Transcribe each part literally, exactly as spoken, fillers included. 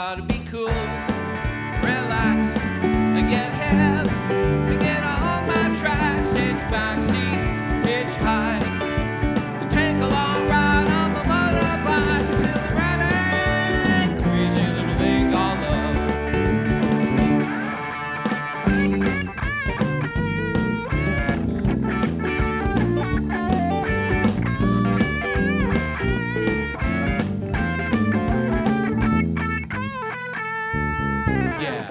gotta be cool, relax, and get hip, and get on my tracks, take a backseat, hitchhike, and take a long ride on my motorbike until I'm ready. Crazy little thing called love. Yeah.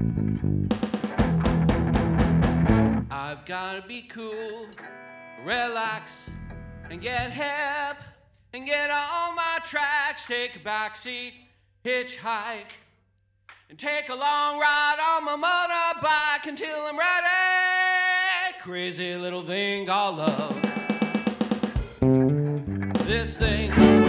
I've gotta be cool, relax, and get hip, and get on my tracks, take a backseat, hitchhike, and take a long ride on my motorbike until I'm ready. Crazy little thing called love. This thing